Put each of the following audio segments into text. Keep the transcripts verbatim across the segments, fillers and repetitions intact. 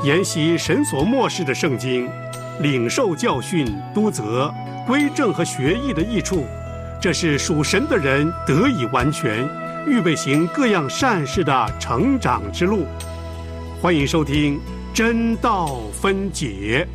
研习神所默示的圣经，领受教训、督责、归正和学艺的益处，这是属神的人得以完全，预备行各样善事的成长之路。欢迎收听真道分解。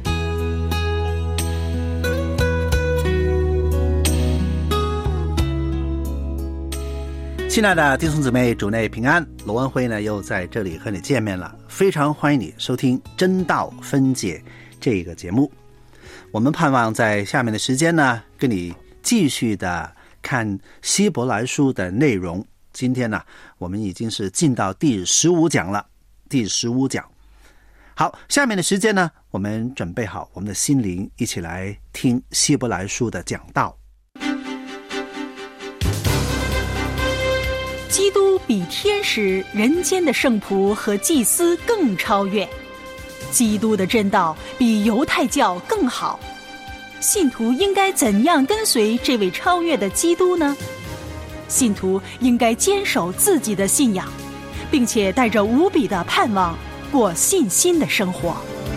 亲爱的弟兄姊妹，主内平安，罗文辉呢又在这里和你见面了，非常欢迎你收听真道分解这个节目。我们盼望在下面的时间呢，跟你继续的看希伯来书的内容。今天呢，我们已经是进到第十五讲了，第十五讲。好，下面的时间呢，我们准备好我们的心灵，一起来听希伯来书的讲道。 基督比天使、人间的圣仆和祭司更超越，基督的真道比犹太教更好。信徒应该怎样跟随这位超越的基督呢？信徒应该坚守自己的信仰，并且带着无比的盼望过信心的生活。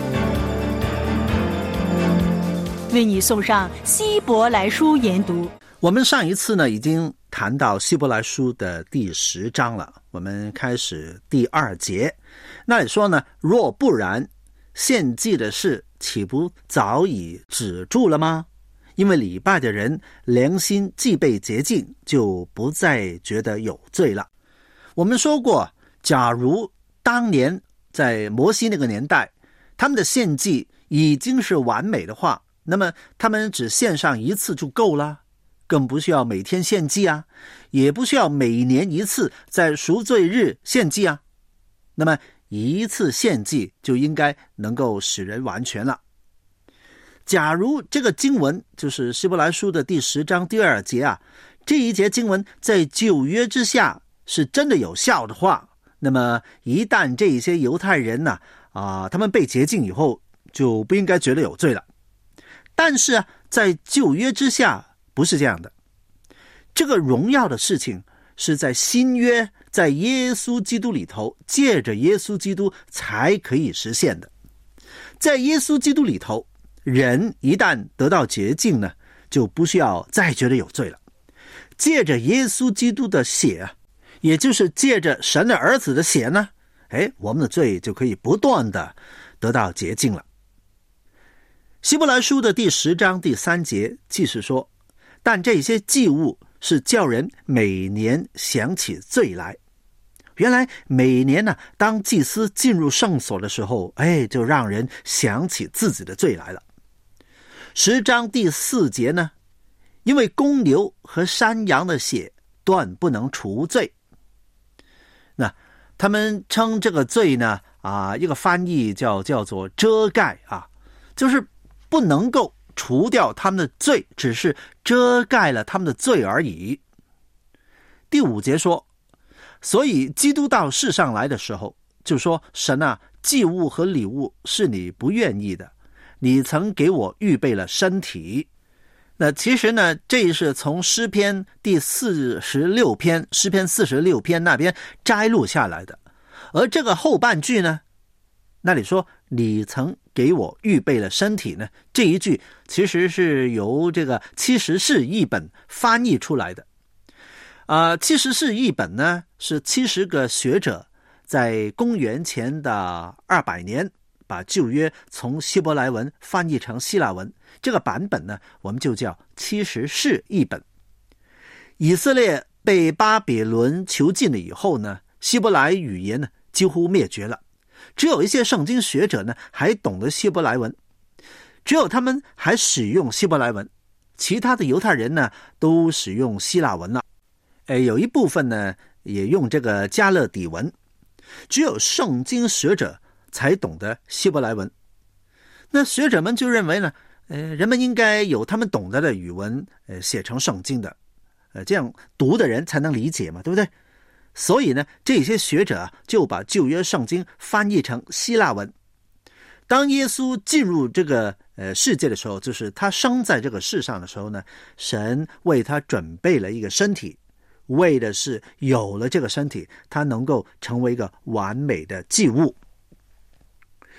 为你送上希伯来书研读。 我们上一次呢已经谈到希伯来书的第十章了，我们开始第二节。那里说呢，若不然，献祭的事岂不早已止住了吗？因为礼拜的人良心既被洁净，就不再觉得有罪了。我们说过，假如当年在摩西那个年代，他们的献祭已经是完美的话，那么他们只献上一次就够了，更不需要每天献祭啊，也不需要每年一次在赎罪日献祭啊。那么一次献祭就应该能够使人完全了。假如这个经文就是希伯来书的第十章第二节啊，这一节经文在旧约之下是真的有效的话，那么一旦这些犹太人呢、啊、他们被洁净以后，就不应该觉得有罪了。但是啊，在旧约之下不是这样的，这个荣耀的事情是在新约，在耶稣基督里头，借着耶稣基督才可以实现的。在耶稣基督里头，人一旦得到洁净呢，就不需要再觉得有罪了。借着耶稣基督的血，也就是借着神的儿子的血呢，哎，我们的罪就可以不断的得到洁净了。希伯来书的第十章第三节既是说，但这些祭物是叫人每年想起罪来。原来每年呢，当祭司进入圣所的时候，哎，就让人想起自己的罪来了。十章第四节呢，因为公牛和山羊的血断不能除罪。那他们称这个罪呢，啊，一个翻译叫叫做遮盖啊，就是不能够除掉他们的罪，只是遮盖了他们的罪而已。第五节说，所以基督到世上来的时候，就说，神啊，祭物和礼物是你不愿意的，你曾给我预备了身体。那其实呢，这是从诗篇第四十六篇，诗篇四十六篇那边摘录下来的。而这个后半句呢，那里说你曾给我预备了身体呢，这一句其实是由这个七十士译本翻译出来的。啊，七十士译本呢是七十个学者在公元前的二百年把旧约从希伯来文翻译成希腊文，这个版本呢我们就叫七十士译本。以色列被巴比伦囚禁了以后呢，希伯来语言呢几乎灭绝了，只有一些圣经学者呢还懂得希伯来文，只有他们还使用希伯来文，其他的犹太人呢都使用希腊文了。呃，有一部分呢也用这个加勒底文，只有圣经学者才懂得希伯来文。那学者们就认为呢，呃，人们应该有他们懂得的语文，呃，写成圣经的，呃，这样读的人才能理解嘛，对不对？所以呢，这些学者就把旧约圣经翻译成希腊文。当耶稣进入这个呃世界的时候，就是他生在这个世上的时候呢，神为他准备了一个身体，为的是有了这个身体，他能够成为一个完美的祭物。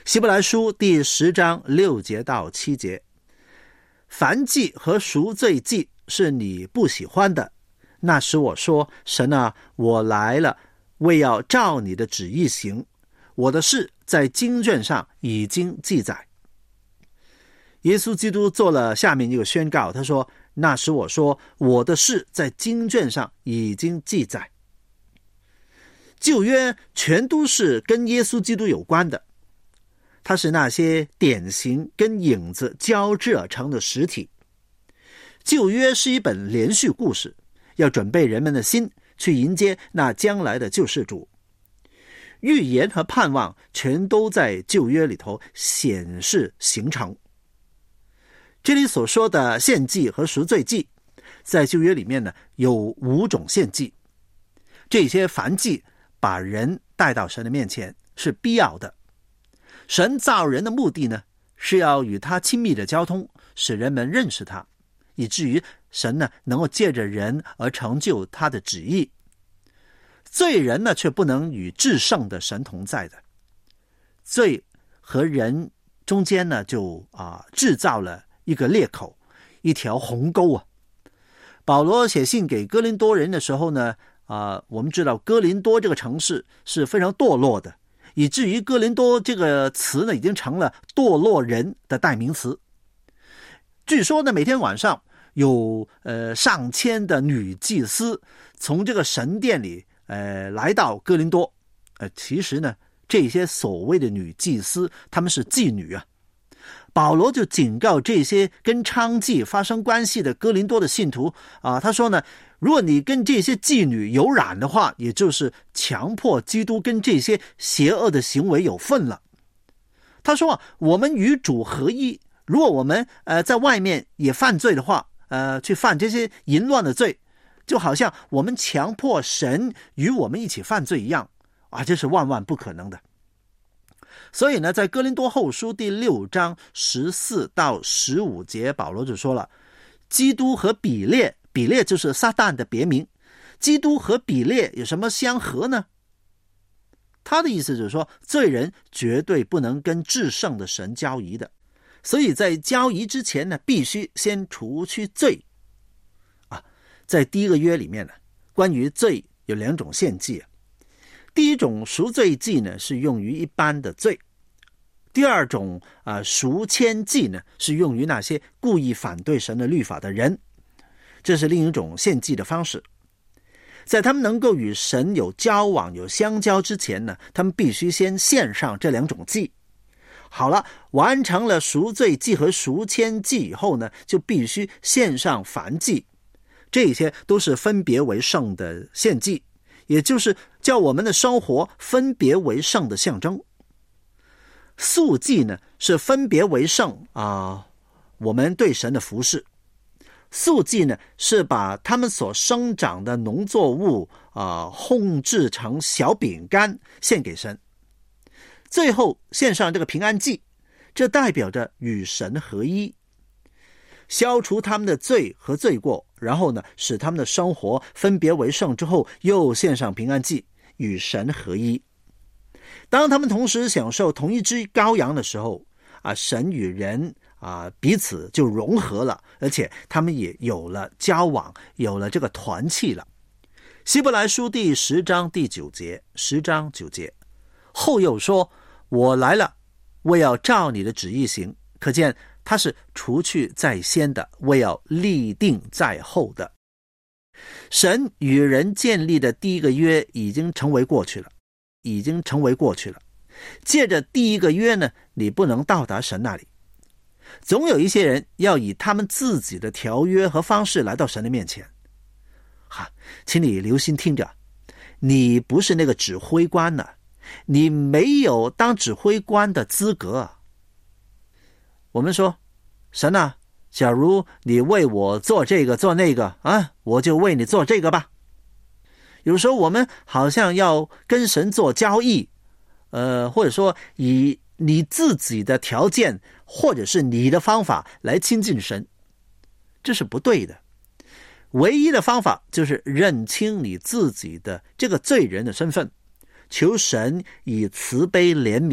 希伯来书第十章六节到七节，燔祭和赎罪祭是你不喜欢的，那时我说，神啊，我来了，为要照你的旨意行，我的事在经卷上已经记载。耶稣基督做了下面一个宣告，他说，那时我说，我的事在经卷上已经记载。旧约全都是跟耶稣基督有关的，它是那些典型跟影子交织而成的实体。旧约是一本连续故事，要准备人们的心去迎接那将来的救世主。预言和盼望全都在旧约里头显示形成。这里所说的献祭和赎罪祭，在旧约里面呢有五种献祭。这些燔祭把人带到神的面前是必要的。神造人的目的呢，是要与他亲密的交通，使人们认识他，以至于神呢能够借着人而成就他的旨意。罪人呢却不能与至圣的神同在的，罪和人中间呢就啊制造了一个裂口，一条鸿沟啊。保罗写信给哥林多人的时候呢，啊，我们知道哥林多这个城市是非常堕落的，以至于哥林多这个词呢已经成了堕落人的代名词。据说呢，每天晚上有呃上千的女祭司从这个神殿里呃来到哥林多。呃，其实呢，这些所谓的女祭司，她们是妓女啊。保罗就警告这些跟娼妓发生关系的哥林多的信徒啊，他说呢，如果你跟这些妓女有染的话，也就是强迫基督跟这些邪恶的行为有份了。他说啊，我们与主合一，如果我们呃在外面也犯罪的话，呃去犯这些淫乱的罪，就好像我们强迫神与我们一起犯罪一样啊，这是万万不可能的。所以呢，在哥林多后书第六章十四到十五节，保罗就说了，基督和比列，比列就是撒旦的别名，基督和比列有什么相合呢？他的意思就是说，罪人绝对不能跟至圣的神交谊的，所以在交谊之前呢，必须先除去罪啊。在第一个约里面呢，关于罪有两种献祭啊。第一种赎罪祭呢，是用于一般的罪；第二种啊、呃、赎愆祭呢，是用于那些故意反对神的律法的人。这是另一种献祭的方式。在他们能够与神有交往、有相交之前呢，他们必须先献上这两种祭。好了，完成了赎罪祭和赎愆祭以后呢，就必须献上燔祭。这些都是分别为圣的献祭，也就是叫我们的生活分别为圣的象征。素祭呢，是分别为圣啊、呃，我们对神的服事。素祭呢，是把他们所生长的农作物啊、呃，烘制成小饼干献给神。最后献上这个平安祭，这代表着与神合一，消除他们的罪和罪过，然后呢，使他们的生活分别为圣之后，又献上平安祭，与神合一。当他们同时享受同一只羔羊的时候啊，神与人啊彼此就融合了，而且他们也有了交往，有了这个团契了。希伯来书第十章第九节，十章九节，后又说，我来了，为要照你的旨意行。可见他是除去在先的，为要立定在后的。神与人建立的第一个约已经成为过去了，已经成为过去了。借着第一个约呢，你不能到达神那里。总有一些人要以他们自己的条约和方式来到神的面前。哈，请你留心听着，你不是那个指挥官呢，你没有当指挥官的资格啊。我们说，神啊，假如你为我做这个做那个啊，我就为你做这个吧。有时候我们好像要跟神做交易，呃，或者说以你自己的条件或者是你的方法来亲近神，这是不对的。唯一的方法就是认清你自己的这个罪人的身份，求神以慈悲怜悯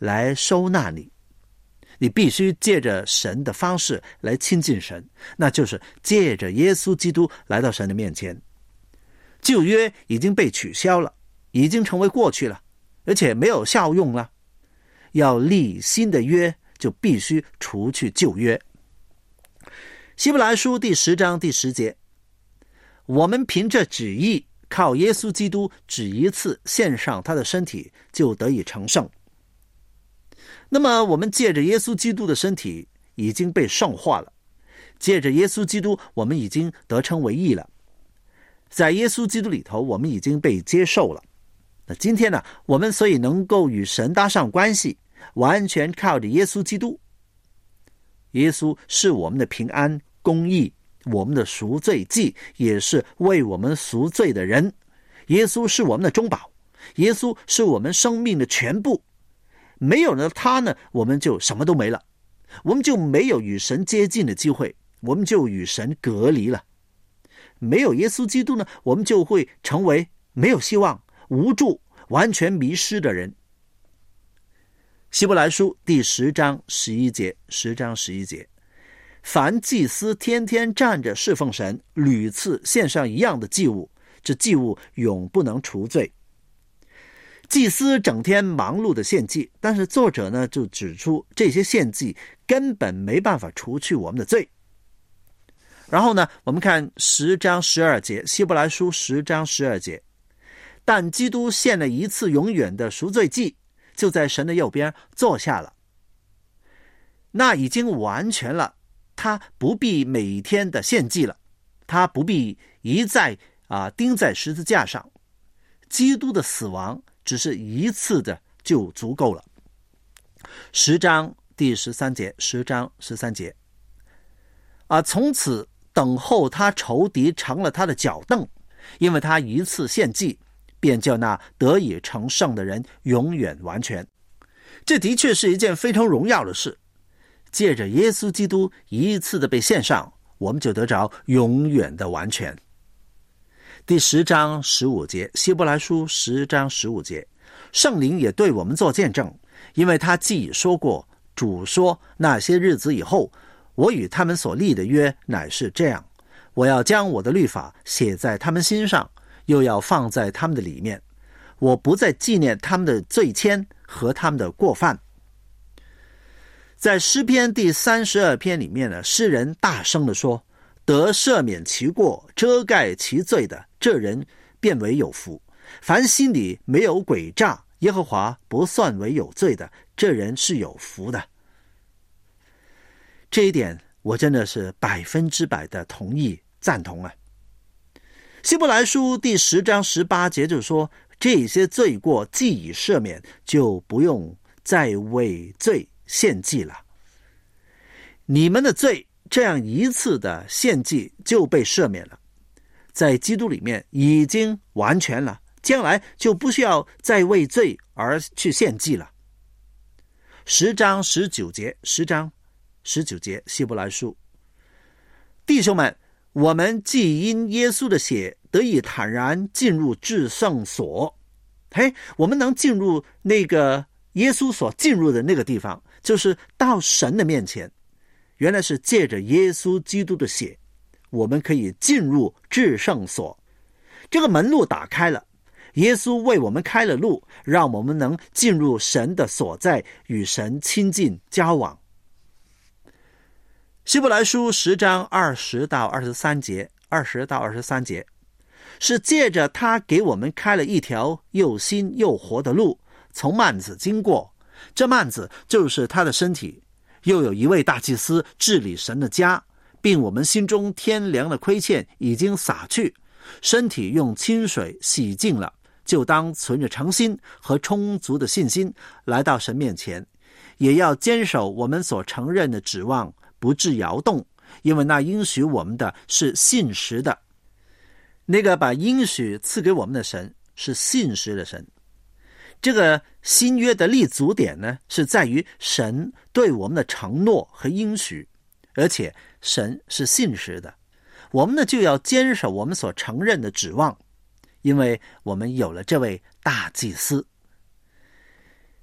来收纳你，你必须借着神的方式来亲近神，那就是借着耶稣基督来到神的面前。旧约已经被取消了，已经成为过去了，而且没有效用了。要立新的约，就必须除去旧约。希伯来书第十章第十节，我们凭着旨意，靠耶稣基督只一次献上他的身体，就得以成圣。那么我们借着耶稣基督的身体已经被圣化了，借着耶稣基督我们已经得称为义了，在耶稣基督里头我们已经被接受了。那今天呢，我们所以能够与神搭上关系，完全靠着耶稣基督。耶稣是我们的平安公义，我们的赎罪祭，也是为我们赎罪的人。耶稣是我们的中保，耶稣是我们生命的全部。没有了他呢，我们就什么都没了，我们就没有与神接近的机会，我们就与神隔离了。没有耶稣基督呢，我们就会成为没有希望、无助、完全迷失的人。希伯来书第十章十一节，十章十一节，凡祭司天天站着侍奉神，屡次献上一样的祭物，这祭物永不能除罪。祭司整天忙碌的献祭，但是作者呢就指出这些献祭根本没办法除去我们的罪。然后呢，我们看十章十二节，希伯来书十章十二节，但基督献了一次永远的赎罪祭，就在神的右边坐下了，那已经完全了，他不必每天的献祭了，他不必一再啊钉在十字架上，基督的死亡只是一次的就足够了。十章第十三节，十章十三节啊，从此等候他仇敌成了他的脚凳，因为他一次献祭，便叫那得以成圣的人永远完全。这的确是一件非常荣耀的事，借着耶稣基督一次的被献上，我们就得着永远的完全。第十章十五节，希伯来书十章十五节，圣灵也对我们做见证，因为他既已说过，主说那些日子以后，我与他们所立的约乃是这样，我要将我的律法写在他们心上，又要放在他们的里面，我不再纪念他们的罪愆和他们的过犯。在诗篇第三十二篇里面呢，诗人大声地说，得赦免其过遮盖其罪的，这人便为有福。凡心里没有诡诈，耶和华不算为有罪的，这人是有福的。这一点我真的是百分之百的同意赞同啊。希伯来书第十章十八节就说，这些罪过既已赦免，就不用再为罪献祭了。你们的罪这样一次的献祭就被赦免了，在基督里面已经完全了，将来就不需要再为罪而去献祭了。十章十九节，十章十九节，希伯来书，弟兄们，我们既因耶稣的血得以坦然进入至圣所，嘿，我们能进入那个耶稣所进入的那个地方，就是到神的面前。原来是借着耶稣基督的血，我们可以进入至圣所，这个门路打开了，耶稣为我们开了路，让我们能进入神的所在，与神亲近交往。希伯来书十章二十到二十三节，二十到二十三节，是借着他给我们开了一条又新又活的路，从幔子经过，这幔子就是他的身体。又有一位大祭司治理神的家，并我们心中天良的亏欠已经洒去，身体用清水洗净了，就当存着诚心和充足的信心来到神面前，也要坚守我们所承认的指望，不致摇动，因为那应许我们的是信实的。那个把应许赐给我们的神是信实的神。这个新约的立足点呢，是在于神对我们的承诺和应许，而且神是信实的。我们呢就要坚守我们所承认的指望，因为我们有了这位大祭司。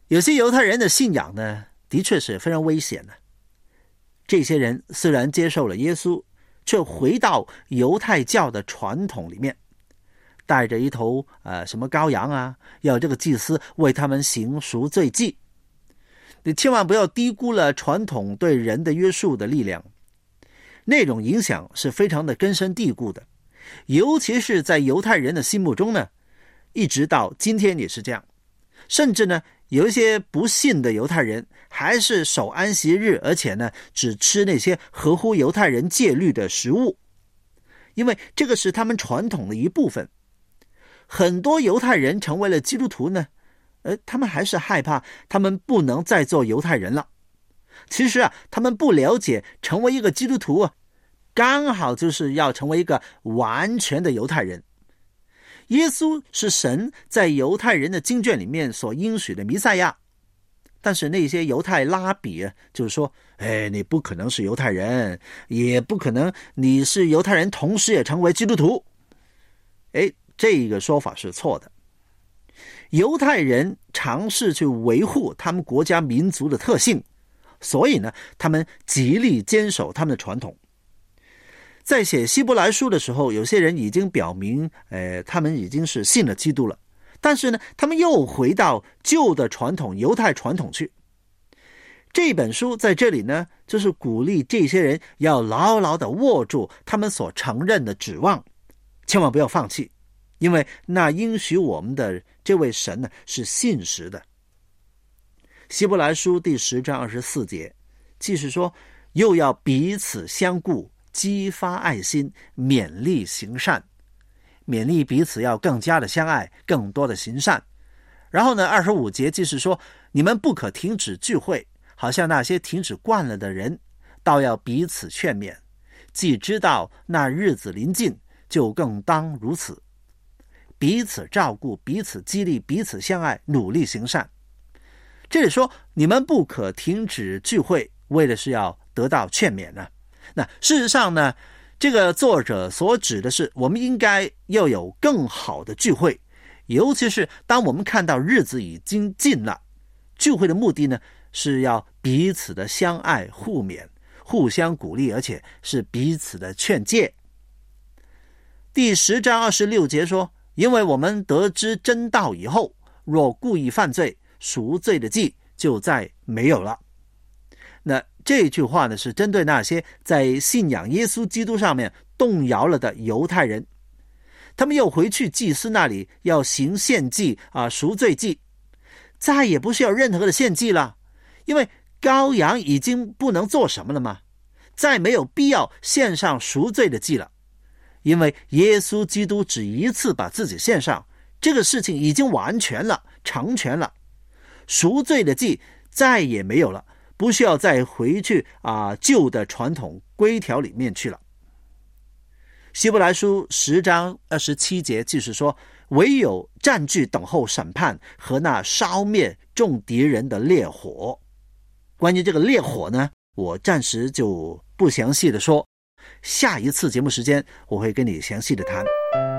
有些犹太人的信仰呢，的确是非常危险的。这些人虽然接受了耶稣，却回到犹太教的传统里面，带着一头呃什么羔羊啊，要这个祭司为他们行赎罪祭。你千万不要低估了传统对人的约束的力量，那种影响是非常的根深蒂固的，尤其是在犹太人的心目中呢，一直到今天也是这样。甚至呢，有一些不信的犹太人还是守安息日，而且呢，只吃那些合乎犹太人戒律的食物，因为这个是他们传统的一部分。很多犹太人成为了基督徒呢，呃，他们还是害怕他们不能再做犹太人了。其实啊，他们不了解成为一个基督徒啊，刚好就是要成为一个完全的犹太人。耶稣是神在犹太人的经卷里面所应许的弥赛亚，但是那些犹太拉比啊，就是说，哎，你不可能是犹太人，也不可能你是犹太人同时也成为基督徒。哎，这个说法是错的。犹太人尝试去维护他们国家民族的特性，所以呢，他们极力坚守他们的传统。在写希伯来书的时候，有些人已经表明，呃，他们已经是信了基督了，但是呢，他们又回到旧的传统，犹太传统去。这本书在这里呢，就是鼓励这些人要牢牢地握住他们所承认的指望，千万不要放弃，因为那应许我们的这位神呢，是信实的。希伯来书第十章二十四节，即是说，又要彼此相顾，激发爱心，勉励行善，勉励彼此要更加的相爱，更多的行善。然后呢，二十五节即是说，你们不可停止聚会，好像那些停止惯了的人，倒要彼此劝勉，既知道那日子临近，就更当如此，彼此照顾，彼此激励，彼此相爱，努力行善。这里说你们不可停止聚会，为的是要得到劝勉呢。那事实上呢，这个作者所指的是，我们应该要有更好的聚会，尤其是当我们看到日子已经近了，聚会的目的呢，是要彼此的相爱互勉，互相鼓励，而且是彼此的劝诫。第十章二十六节说，因为我们得知真道以后，若故意犯罪，赎罪的祭就再没有了。那这句话呢，是针对那些在信仰耶稣基督上面动摇了的犹太人，他们又回去祭司那里要行献祭啊，赎罪祭，再也不需要任何的献祭了，因为羔羊已经不能做什么了嘛，再没有必要献上赎罪的祭了，因为耶稣基督只一次把自己献上，这个事情已经完全了，成全了，赎罪的祭再也没有了，不需要再回去啊旧的传统规条里面去了。希伯来书十章二十七节就是说，唯有占据等候审判和那烧灭众敌人的烈火。关于这个烈火呢，我暂时就不详细的说，下一次节目时间我会跟你详细的谈。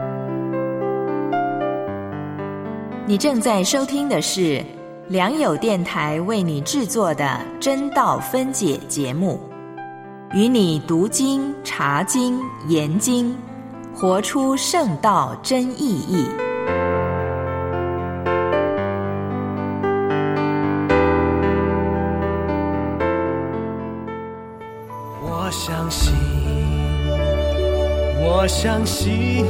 你正在收听的是良友电台为你制作的真道分解节目，与你读经、查经、研经，活出圣道真意义。 我相信，我相信，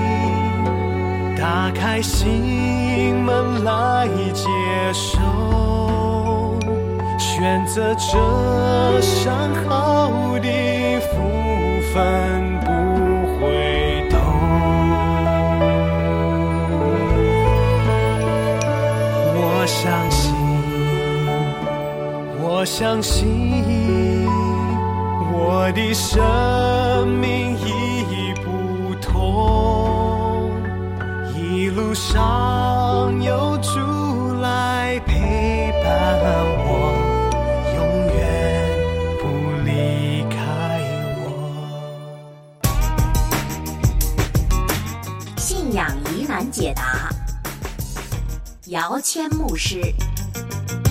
打开心门来接受，选择这上好的福分不回头。我相信，我相信，我的生命已不同，一路上有主来陪伴我，永远不离开我。信仰疑难解答，姚谦牧师。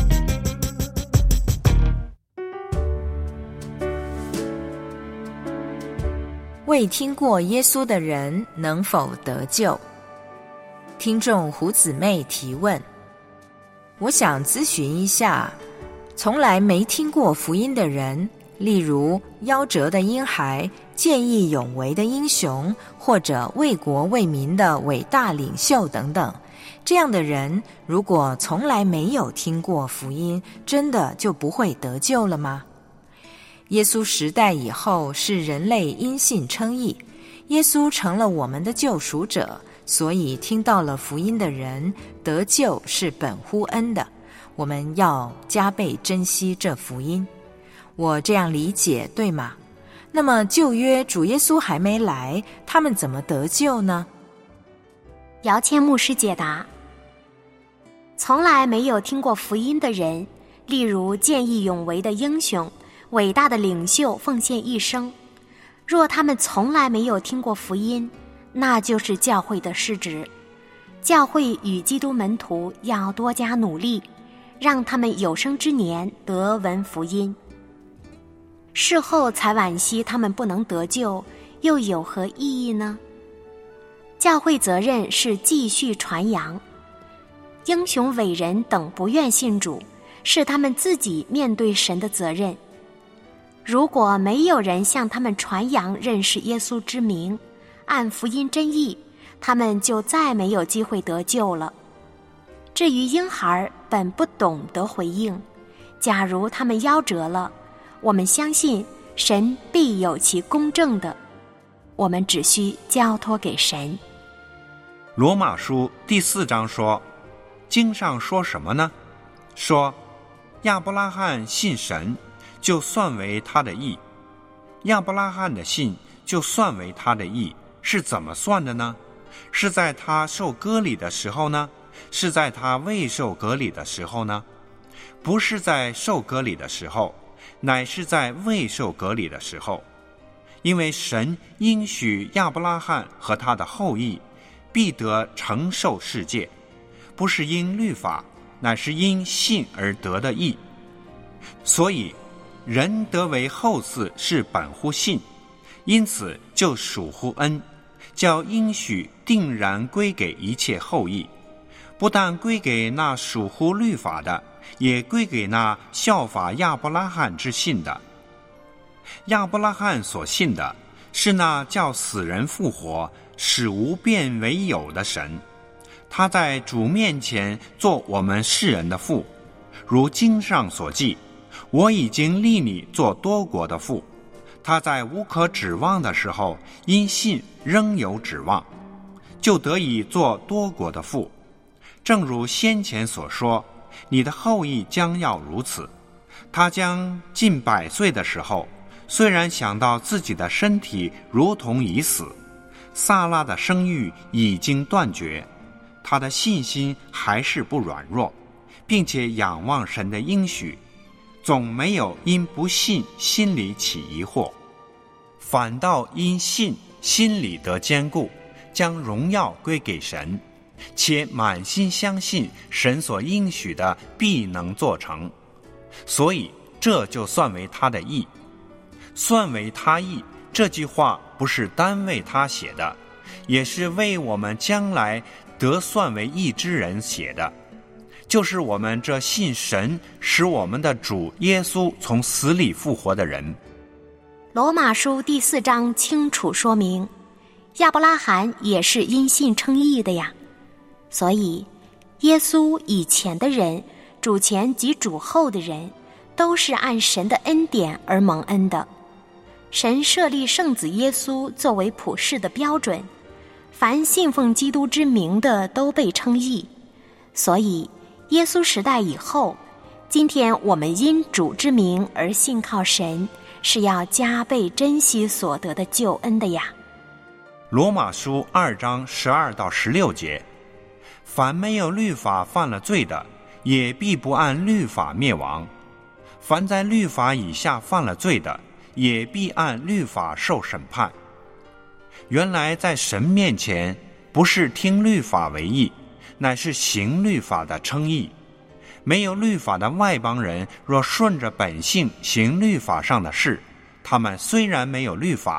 未听过耶稣的人能否得救？听众胡姊妹提问：我想咨询一下，从来没听过福音的人，例如夭折的婴孩、见义勇为的英雄，或者为国为民的伟大领袖等等，这样的人如果从来没有听过福音，真的就不会得救了吗？耶稣时代以后是人类因信称义，耶稣成了我们的救赎者，所以听到了福音的人得救是本乎恩的，我们要加倍珍惜这福音。我这样理解对吗？那么旧约主耶稣还没来，他们怎么得救呢？ 姚谦牧师解答：从来没有听过福音的人，例如见义勇为的英雄、伟大的领袖奉献一生，若他们从来没有听过福音，那就是教会的失职。教会与基督门徒要多加努力，让他们有生之年得闻福音。事后才惋惜他们不能得救，又有何意义呢？教会责任是继续传扬。英雄伟人等不愿信主，是他们自己面对神的责任。如果没有人向他们传扬认识耶稣之名，按福音真意，他们就再没有机会得救了。至于婴孩本不懂得回应，假如他们夭折了，我们相信神必有其公正的，我们只需交托给神。 罗马书第四章说，经上说什么呢？说亚伯拉罕信神，就算为他的义。亚伯拉罕的信就算为他的义，是怎么算的呢？是在他受割礼的时候呢？是在他未受割礼的时候呢？不是在受割礼的时候，乃是在未受割礼的时候。因为神应许亚伯拉罕和他的后裔必得承受世界，不是因律法，乃是因信而得的义。所以人得为后嗣是本乎信，因此就属乎恩，叫应许定然归给一切后裔，不但归给那属乎律法的，也归给那效法亚伯拉罕之信的。亚伯拉罕所信的是那叫死人复活，使无变为有的神。他在主面前做我们世人的父，如经上所记，我已经立你做多国的父。他在无可指望的时候，因信仍有指望，就得以做多国的父。正如先前所说，你的后裔将要如此。他将近百岁的时候，虽然想到自己的身体如同已死，撒拉的生育已经断绝，他的信心还是不软弱，并且仰望神的应许，总没有因不信心里起疑惑，反倒因信心里得坚固，将荣耀归给神，且满心相信神所应许的必能做成，所以这就算为他的义。算为他义这句话不是单为他写的，也是为我们将来得算为义之人写的，就是我们这信神使我们的主耶稣从死里复活的人。 罗马书第四章清楚说明，亚伯拉罕也是因信称义的呀。所以耶稣以前的人，主前及主后的人，都是按神的恩典而蒙恩的。神设立圣子耶稣作为普世的标准，凡信奉基督之名的都被称义。所以耶稣时代以后，今天我们因主之名而信靠神，是要加倍珍惜所得的救恩的呀。 罗马书二章十二到十六节，凡没有律法犯了罪的，也必不按律法灭亡；凡在律法以下犯了罪的，也必按律法受审判。原来在神面前，不是听律法为义，乃是行律法的称义。没有律法的外邦人，若顺着本性行律法上的事，他们虽然没有律法，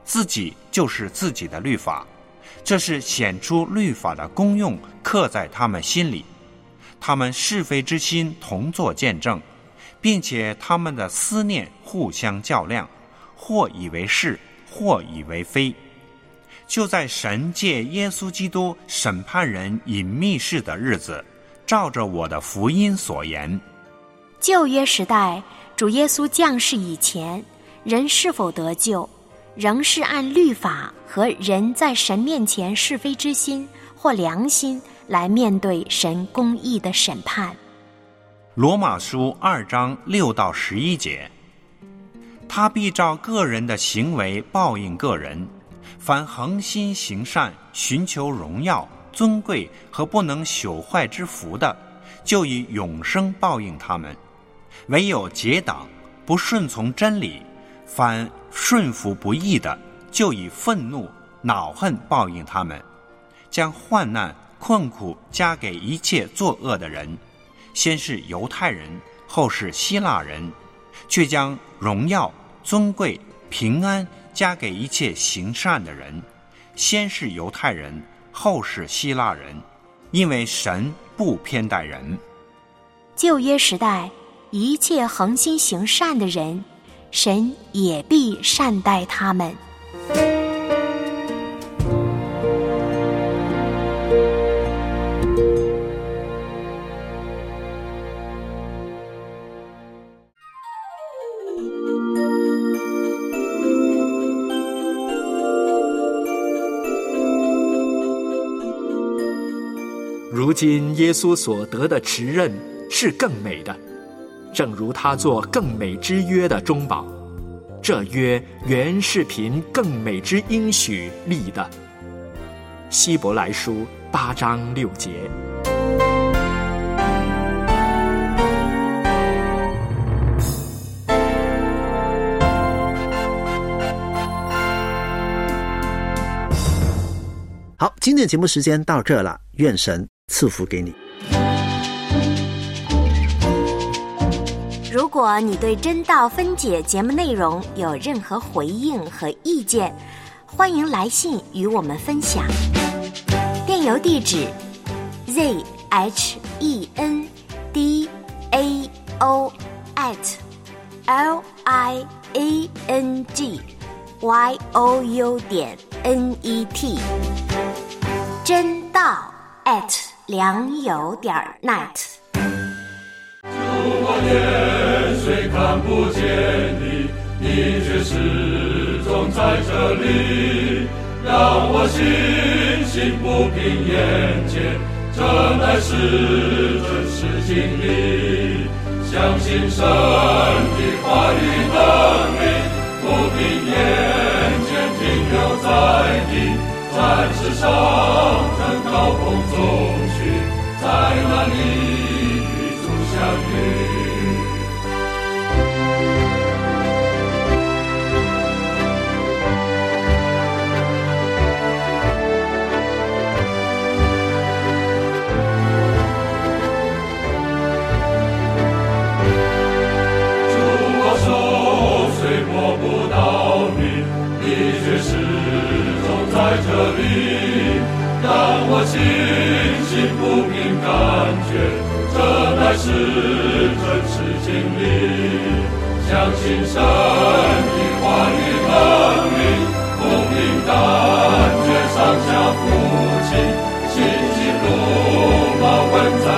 自己就是自己的律法，这是显出律法的功用刻在他们心里。他们是非之心同作见证，并且他们的思念互相较量，或以为是，或以为非。就在神借耶稣基督审判人隐秘事的日子，照着我的福音所言， 旧约时代主耶稣降世以前，人是否得救，仍是按律法和人在神面前是非之心或良心来面对神公义的审判。 罗马书二章六到十一节，他必照个人的行为报应个人，凡恒心行善，寻求荣耀、尊贵和不能朽坏之福的，就以永生报应他们；唯有结党、不顺从真理，反顺服不义的，就以愤怒、恼恨报应他们，将患难、困苦加给一切作恶的人，先是犹太人，后是希腊人，却将荣耀、尊贵、平安加给一切行善的人，先是犹太人，后是希腊人，因为神不偏待人。 旧约时代，一切恒心行善的人，神也必善待他们。 如今耶稣所得的职任是更美的，正如他做更美之约的中保，这约原是凭更美之应许立的。希伯来书八章六节。 好，今天的节目时间到这了，愿神赐福给你。 如果你对真道分解节目内容有任何回应和意见，欢迎来信与我们分享。电邮地址 z h e n d a o at l i a n g y o u 点 n e t， 真道 at 良友点 net。 我眼虽看不见你，你却始终在这里，让我信心不凭眼见，这乃是真实经历。相信神的话语能力，不凭眼见停留在地，在世上登高峰中去，在那里与主相遇。在这里，让我信心不凭感觉，这乃是真实经历。相信神的话语能力，不凭感觉上下夫妻，信心如锚稳在